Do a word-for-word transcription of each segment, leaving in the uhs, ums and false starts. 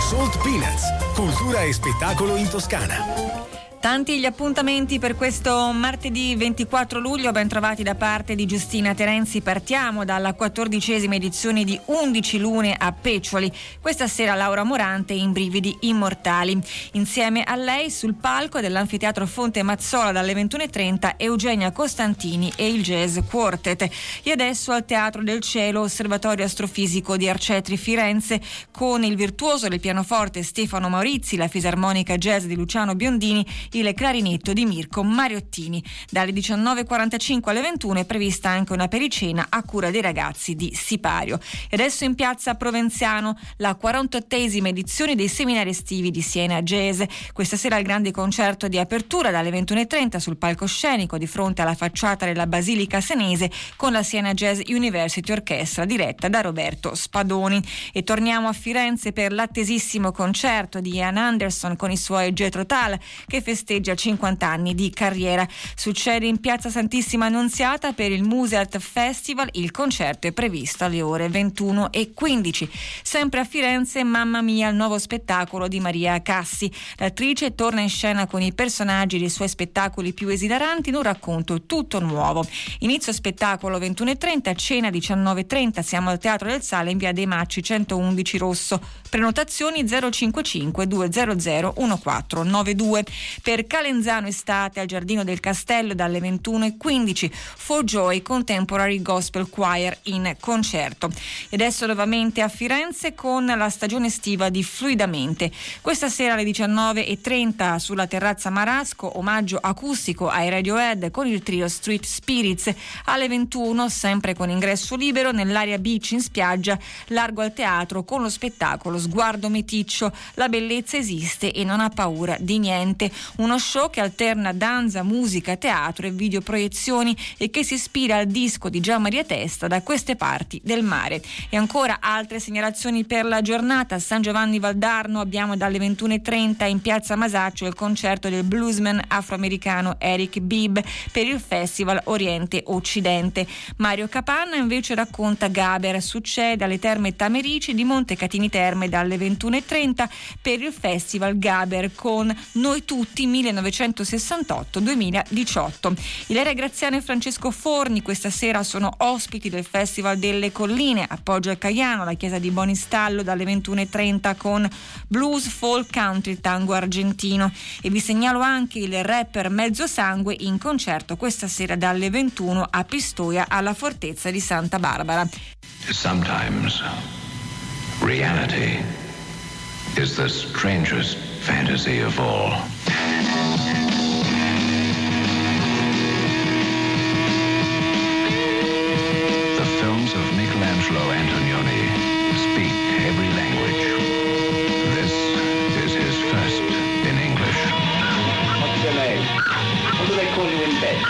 Salt Peanuts, cultura e spettacolo in Toscana. Tanti gli appuntamenti per questo martedì ventiquattro luglio, ben trovati da parte di Giustina Terenzi. Partiamo dalla quattordicesima edizione di undici Lune a Peccioli. Questa sera Laura Morante in Brividi Immortali. Insieme a lei sul palco dell'Anfiteatro Fonte Mazzola dalle ventuno e trenta Eugenia Costantini e il Jazz Quartet. E adesso al Teatro del Cielo, Osservatorio Astrofisico di Arcetri Firenze, con il virtuoso del pianoforte Stefano Maurizi, la fisarmonica jazz di Luciano Biondini, il clarinetto di Mirko Mariottini. Dalle diciannove e quarantacinque alle ventuno è prevista anche una pericena a cura dei ragazzi di Sipario. E adesso in piazza Provenziano la quarantottesima edizione dei seminari estivi di Siena Jazz. Questa sera il grande concerto di apertura dalle ventuno e trenta sul palcoscenico di fronte alla facciata della Basilica Senese con la Siena Jazz University Orchestra diretta da Roberto Spadoni. E torniamo a Firenze per l'attesissimo concerto di Ian Anderson con i suoi Jethro Tull, che festeggia cinquanta anni di carriera. Succede in piazza Santissima Annunziata per il Museart Festival. Il concerto è previsto alle ore ventuno e quindici. Sempre a Firenze, Mamma Mia, il nuovo spettacolo di Maria Cassi. L'attrice torna in scena con i personaggi dei suoi spettacoli più esilaranti in un racconto tutto nuovo. Inizio spettacolo ventuno e trenta, cena diciannove e trenta. Siamo al Teatro del Sale in via dei Macci centoundici Rosso. Prenotazioni zero cinquantacinque duecento quattordici. Per Calenzano Estate al Giardino del Castello dalle ventuno e quindici For Joy Contemporary Gospel Choir in concerto. E adesso nuovamente a Firenze con la stagione estiva di Fluidamente. Questa sera alle diciannove e trenta sulla terrazza Marasco, omaggio acustico ai Radiohead con il trio Street Spirits. Alle ventuno, sempre con ingresso libero, nell'area beach in spiaggia, largo al teatro con lo spettacolo Sguardo Meticcio. La bellezza esiste e non ha paura di niente. Uno show che alterna danza, musica, teatro e videoproiezioni e che si ispira al disco di Gian Maria Testa, Da queste parti del mare. E ancora altre segnalazioni per la giornata. A San Giovanni Valdarno abbiamo dalle ventuno e trenta in piazza Masaccio il concerto del bluesman afroamericano Eric Bibb per il Festival Oriente Occidente. Mario Capanna invece racconta Gaber. Succede alle Terme Tamerici di Montecatini Terme dalle ventuno e trenta per il Festival Gaber con Noi Tutti millenovecentosessantotto duemiladiciotto. Ilaria Graziano e Francesco Forni questa sera sono ospiti del Festival delle Colline a Poggio al Caiano, la chiesa di Bonistallo dalle ventuno e trenta con blues, folk, country, tango argentino. E vi segnalo anche il rapper Mezzo Sangue in concerto questa sera dalle ventuno a Pistoia alla Fortezza di Santa Barbara. Sometimes reality is the strangest fantasy of all. The films of Michelangelo Antonioni speak every language. This is his first in English. What's your name? What do they call you in bed?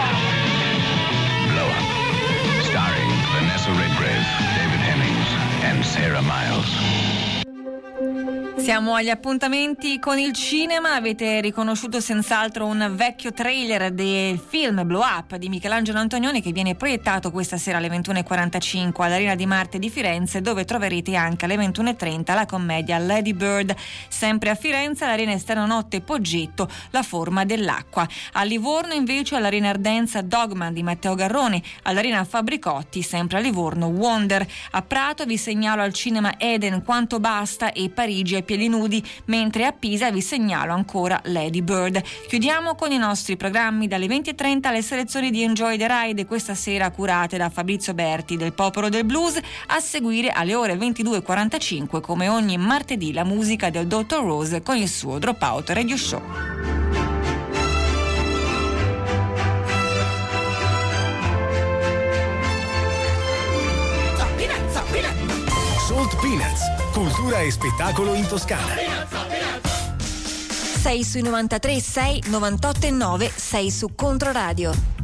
Blow Up, starring Vanessa Redgrave, David Hemmings and Sarah Miles. Siamo agli appuntamenti con il cinema. Avete riconosciuto senz'altro un vecchio trailer del film Blow Up di Michelangelo Antonioni che viene proiettato questa sera alle ventuno e quarantacinque all'Arena di Marte di Firenze, dove troverete anche alle ventuno e trenta la commedia Lady Bird. Sempre a Firenze all'Arena Esterno Notte Poggetto La forma dell'acqua. A Livorno invece all'Arena Ardenza Dogman di Matteo Garrone. All'Arena Fabricotti sempre a Livorno Wonder. A Prato vi segnalo al cinema Eden Quanto basta e Parigi ai piedi nudi, mentre a Pisa vi segnalo ancora Lady Bird. Chiudiamo con i nostri programmi dalle venti e trenta alle selezioni di Enjoy the Ride, questa sera curate da Fabrizio Berti del Popolo del Blues. A seguire alle ore ventidue e quarantacinque come ogni martedì la musica del dottor Rose con il suo Dropout Radio Show. Salt Peanuts, cultura e spettacolo in Toscana. sei sui novantatré, sei, novantotto e nove, sei su Controradio.